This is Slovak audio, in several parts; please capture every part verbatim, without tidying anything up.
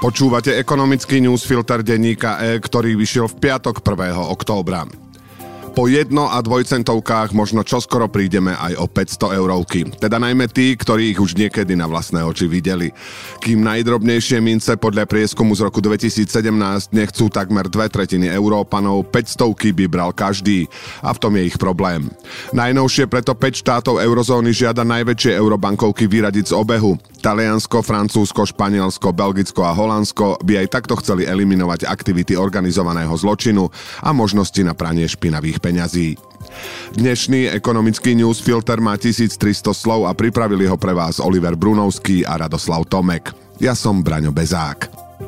Počúvate ekonomický newsfilter denníka E, ktorý vyšiel v piatok prvého októbra. Po jedno- a dvojcentovkách možno čoskoro prídeme aj o päťsto eurovky. Teda najmä tí, ktorí ich už niekedy na vlastné oči videli. Kým najdrobnejšie mince podľa prieskumu z roku dvetisícsedemnásť nechcú takmer dve tretiny Európanov, päťstovky by bral každý. A v tom je ich problém. Najnovšie preto päť štátov eurozóny žiada najväčšie eurobankovky vyradiť z obehu. Taliansko, Francúzsko, Španielsko, Belgicko a Holandsko by aj takto chceli eliminovať aktivity organizovaného zločinu a možnosti na pranie špinavých peňazí. Dnešný ekonomický newsfilter má tisíctristo slov a pripravili ho pre vás Oliver Brunovský a Radoslav Tomek. Ja som Braňo Bezák.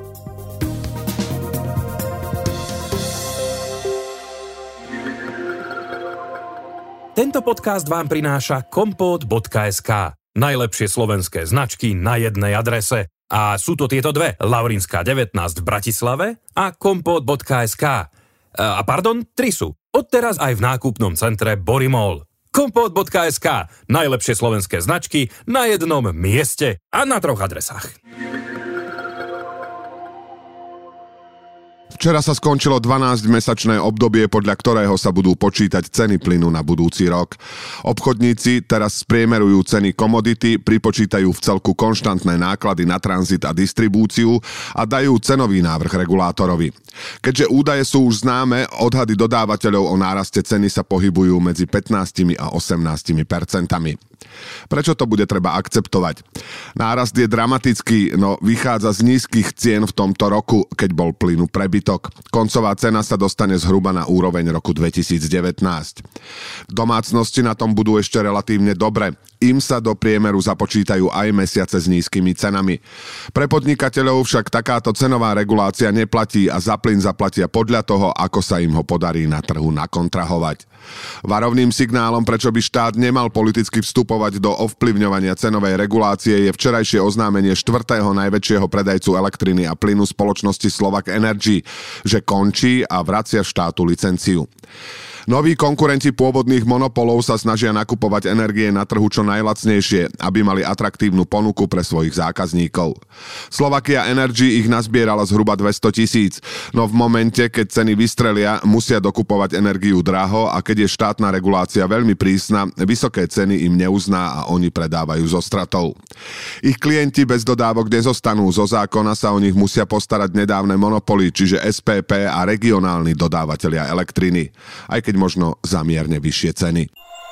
Tento podcast vám prináša kompot bodka es ká. Najlepšie slovenské značky na jednej adrese. A sú to tieto dve, Laurinská devätnásť v Bratislave a kompot bodka es ká. A pardon, tri sú. Odteraz aj v nákupnom centre Borimol. kompot bodka es ká. Najlepšie slovenské značky na jednom mieste a na troch adresách. Včera sa skončilo dvanásťmesačné obdobie, podľa ktorého sa budú počítať ceny plynu na budúci rok. Obchodníci teraz spriemerujú ceny komodity, pripočítajú v celku konštantné náklady na tranzit a distribúciu a dajú cenový návrh regulátorovi. Keďže údaje sú už známe, odhady dodávateľov o náraste ceny sa pohybujú medzi pätnásť a osemnásť percentami. Prečo to bude treba akceptovať? Nárast je dramatický, no vychádza z nízkych cien v tomto roku, keď bol plynu prebytok. Koncová cena sa dostane zhruba na úroveň roku dvetisícdevätnásť. Domácnosti na tom budú ešte relatívne dobre. Im sa do priemeru započítajú aj mesiace s nízkymi cenami. Pre podnikateľov však takáto cenová regulácia neplatí a za plyn zaplatia podľa toho, ako sa im ho podarí na trhu nakontrahovať. Varovným signálom, prečo by štát nemal politicky vstupovať do ovplyvňovania cenovej regulácie, je včerajšie oznámenie štvrtého najväčšieho predajcu elektriny a plynu spoločnosti Slovak Energy, že končí a vracia štátu licenciu. Noví konkurenti pôvodných monopolov sa snažia nakupovať energie na trhu čo najlacnejšie, aby mali atraktívnu ponuku pre svojich zákazníkov. Slovakia Energy ich nazbierala zhruba dvesto tisíc, no v momente, keď ceny vystrelia, musia dokupovať energiu draho a keď je štátna regulácia veľmi prísna, vysoké ceny im neuzná a oni predávajú so stratou. Ich klienti bez dodávok nezostanú, zo zákona sa o nich musia postarať nedávne monopoly, čiže es pé pé a regionálni dodávateľia elektriny, aj keď možno za mierne vyššie ceny.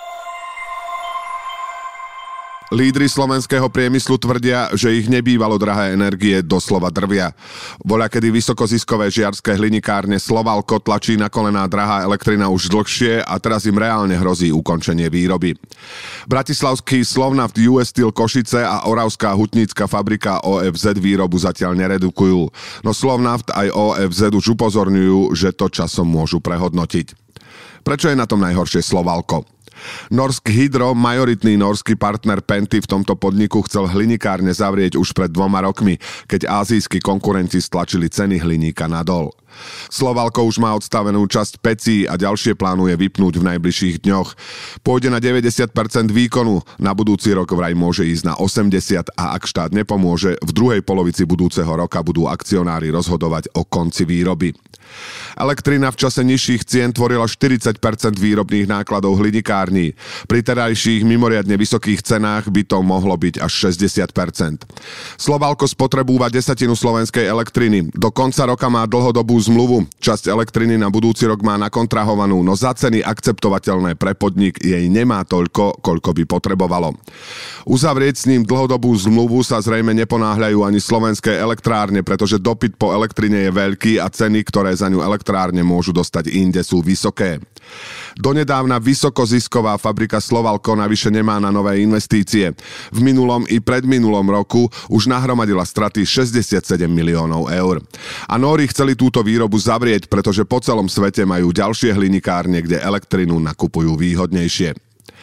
Lídri slovenského priemyslu tvrdia, že ich nebývalo drahé energie doslova drvia. Voľakedy vysokoziskové žiarske hlinikárne Slovalko tlačí na kolená drahá elektrina už dlhšie a teraz im reálne hrozí ukončenie výroby. Bratislavský Slovnaft ú es Steel Košice a Oravská hutnícka fabrika ó ef zet výrobu zatiaľ neredukujú. No Slovnaft aj ó ef zet už upozorňujú, že to časom môžu prehodnotiť. Prečo je na tom najhoršie Slovalko? Norsk Hydro, majoritný norský partner Penty, v tomto podniku chcel hlinikárne zavrieť už pred dvoma rokmi, keď ázijskí konkurenti stlačili ceny hliníka nadol. Slovalko už má odstavenú časť pecí a ďalšie plánuje vypnúť v najbližších dňoch. Pôjde na deväťdesiat percent výkonu, na budúci rok vraj môže ísť na osemdesiat a ak štát nepomôže, v druhej polovici budúceho roka budú akcionári rozhodovať o konci výroby. Elektrina v čase nižších cien tvorila štyridsať percent výrobných nákladov hlinikární. Pri terajších mimoriadne vysokých cenách by to mohlo byť až šesťdesiat percent. Slovalko spotrebúva desatinu slovenskej elektriny. Do konca roka má dlhodobú zmluvu. Časť elektriny na budúci rok má nakontrahovanú, no za ceny akceptovateľné pre podnik jej nemá toľko, koľko by potrebovalo. Uzavrieť s ním dlhodobú zmluvu sa zrejme neponáhľajú ani slovenské elektrárne, pretože dopyt po elektrine je veľký a ceny, ktoré za ňu elektrárne môžu dostať inde, sú vysoké. Donedávna vysokozisková fabrika Slovalko navyše nemá na nové investície. V minulom i predminulom roku už nahromadila straty šesťdesiatsedem miliónov eur. A Nóri chceli túto výrobu zavrieť, pretože po celom svete majú ďalšie hlinikárne, kde elektrinu nakupujú výhodnejšie.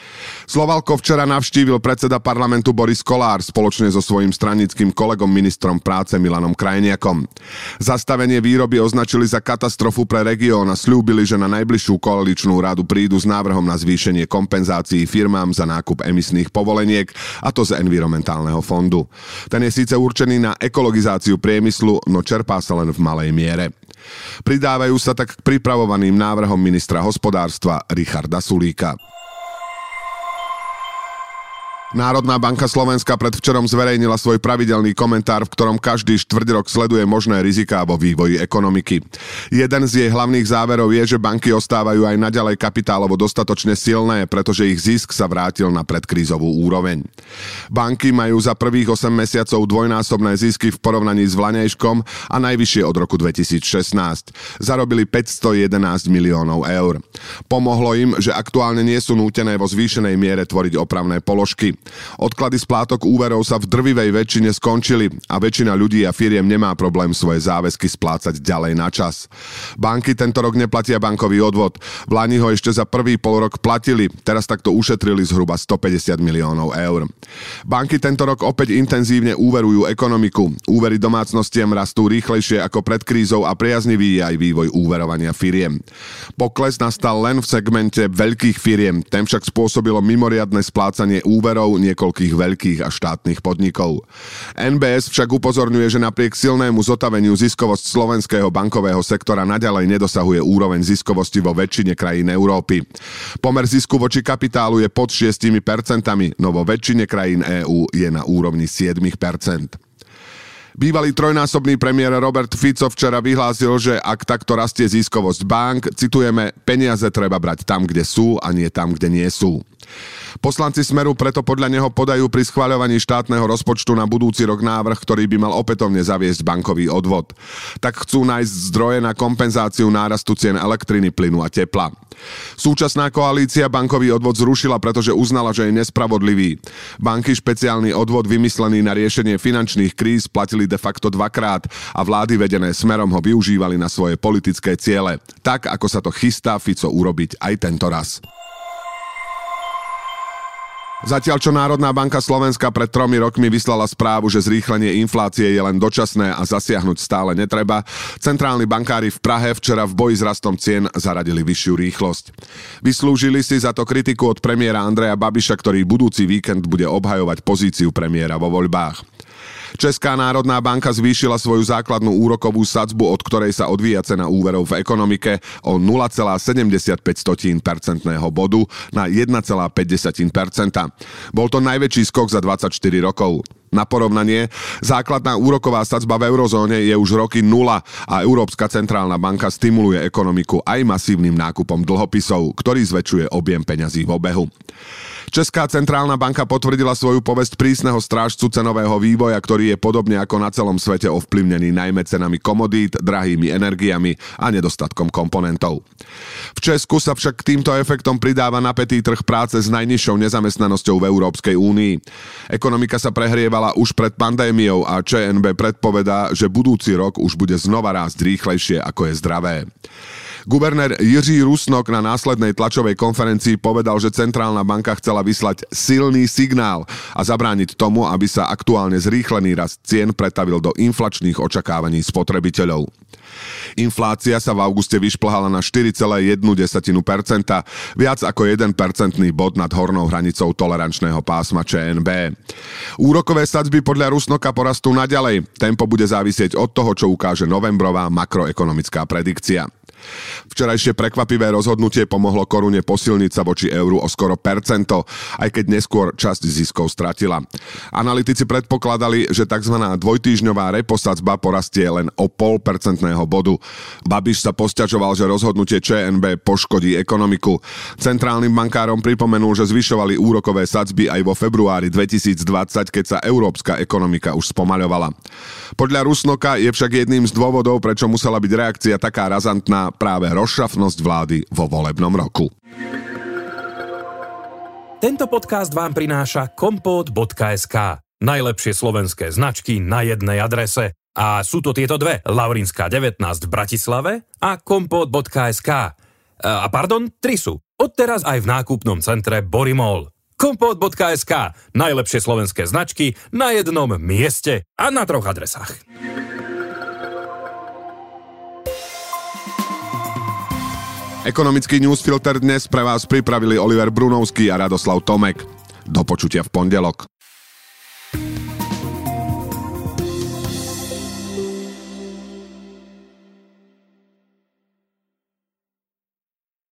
Slovalko včera navštívil predseda parlamentu Boris Kollár spoločne so svojím stranickým kolegom ministrom práce Milanom Krajniakom. Zastavenie výroby označili za katastrofu pre región a sľúbili, že na najbližšiu koaličnú radu prídu s návrhom na zvýšenie kompenzácií firmám za nákup emisných povoleniek, a to z environmentálneho fondu. Ten je síce určený na ekologizáciu priemyslu, no čerpá sa len v malej miere. Pridávajú sa tak k pripravovaným návrhom ministra hospodárstva Richarda Sulíka. Národná banka Slovenska predvčerom zverejnila svoj pravidelný komentár, v ktorom každý štvrť rok sleduje možné riziká vo vývoji ekonomiky. Jeden z jej hlavných záverov je, že banky ostávajú aj naďalej kapitálovo dostatočne silné, pretože ich zisk sa vrátil na predkrízovú úroveň. Banky majú za prvých osem mesiacov dvojnásobné zisky v porovnaní s vlaňajškom a najvyššie od roku dvetisícšestnásť. Zarobili päťstojedenásť miliónov eur. Pomohlo im, že aktuálne nie sú nútené vo zvýšenej miere tvoriť opravné položky. Odklady splátok úverov sa v drvivej väčšine skončili a väčšina ľudí a firiem nemá problém svoje záväzky splácať ďalej na čas. Banky tento rok neplatia bankový odvod. V lani ho ešte za prvý polrok platili, teraz takto ušetrili zhruba stopäťdesiat miliónov eur. Banky tento rok opäť intenzívne úverujú ekonomiku. Úvery domácnostiam rastú rýchlejšie ako pred krízou a priaznivý je aj vývoj úverovania firiem. Pokles nastal len v segmente veľkých firiem, ten však spôsobilo mimoriadne splácanie úverov niekoľkých veľkých a štátnych podnikov. en bé es však upozorňuje, že napriek silnému zotaveniu ziskovosť slovenského bankového sektora naďalej nedosahuje úroveň ziskovosti vo väčšine krajín Európy. Pomer zisku voči kapitálu je pod šesť percent, no vo väčšine krajín EÚ je na úrovni sedem percent. Bývalý trojnásobný premiér Robert Fico včera vyhlásil, že ak takto rastie ziskovosť bank, citujeme, peniaze treba brať tam, kde sú a nie tam, kde nie sú. Poslanci Smeru preto podľa neho podajú pri schvaľovaní štátneho rozpočtu na budúci rok návrh, ktorý by mal opätovne zaviesť bankový odvod. Tak chcú nájsť zdroje na kompenzáciu nárastu cien elektriny, plynu a tepla. Súčasná koalícia bankový odvod zrušila, pretože uznala, že je nespravodlivý. Banky špeciálny odvod vymyslený na riešenie finančných kríz platili de facto dvakrát a vlády vedené Smerom ho využívali na svoje politické ciele. Tak, ako sa to chystá Fico urobiť aj tento raz. Zatiaľ, čo Národná banka Slovenska pred tromi rokmi vyslala správu, že zrýchlenie inflácie je len dočasné a zasiahnuť stále netreba, centrálni bankári v Prahe včera v boji s rastom cien zaradili vyššiu rýchlosť. Vyslúžili si za to kritiku od premiéra Andreja Babiša, ktorý budúci víkend bude obhajovať pozíciu premiéra vo voľbách. Česká národná banka zvýšila svoju základnú úrokovú sadzbu, od ktorej sa odvíja cena úverov v ekonomike, o nula celá sedemdesiatpäť percentného bodu na jeden celá päť percenta. Bol to najväčší skok za dvadsaťštyri rokov. Na porovnanie, základná úroková sadzba v eurozóne je už roky nula a Európska centrálna banka stimuluje ekonomiku aj masívnym nákupom dlhopisov, ktorý zväčšuje objem peňazí v obehu. Česká centrálna banka potvrdila svoju povesť prísneho strážcu cenového vývoja, ktorý je podobne ako na celom svete ovplyvnený najmä cenami komodít, drahými energiami a nedostatkom komponentov. V Česku sa však k týmto efektom pridáva napätý trh práce s najnižšou nezamestnanosťou v Európskej únii. Ekonomika sa prehrievala už pred pandémiou a ČNB predpovedá, že budúci rok už bude znova rásť rýchlejšie, ako je zdravé. Guvernér Jiří Rusnok na následnej tlačovej konferencii povedal, že centrálna banka chcela vyslať silný signál a zabrániť tomu, aby sa aktuálne zrýchlený rast cien pretavil do inflačných očakávaní spotrebiteľov. Inflácia sa v auguste vyšplhala na štyri celá jedna percenta, viac ako jeden percentný bod nad hornou hranicou tolerančného pásma ČNB. Úrokové sadzby podľa Rusnoka porastú naďalej. Tempo bude závisieť od toho, čo ukáže novembrová makroekonomická predikcia. Včerajšie prekvapivé rozhodnutie pomohlo korune posilniť sa voči euru o skoro percento, aj keď neskôr časť ziskov stratila. Analytici predpokladali, že tzv. Dvojtýždňová reposadzba porastie len o pol percentného bodu. Babiš sa posťažoval, že rozhodnutie ČNB poškodí ekonomiku. Centrálnym bankárom pripomenul, že zvyšovali úrokové sadzby aj vo februári dvetisícdvadsať, keď sa európska ekonomika už spomaľovala. Podľa Rusnoka je však jedným z dôvodov, prečo musela byť reakcia taká razantná, práve rozšafnosť vlády vo volebnom roku. Tento podcast vám prináša kompot bodka es ká. Najlepšie slovenské značky na jednej adrese. A sú to tieto dve, Laurinská devätnásť v Bratislave a kompot bodka es ká. A pardon, tri sú. Odteraz aj v nákupnom centre Borimol. Kompot bodka es ká. Najlepšie slovenské značky na jednom mieste a na troch adresách. Ekonomický newsfilter dnes pre vás pripravili Oliver Brunovský a Radoslav Tomek. Do počutia v pondelok.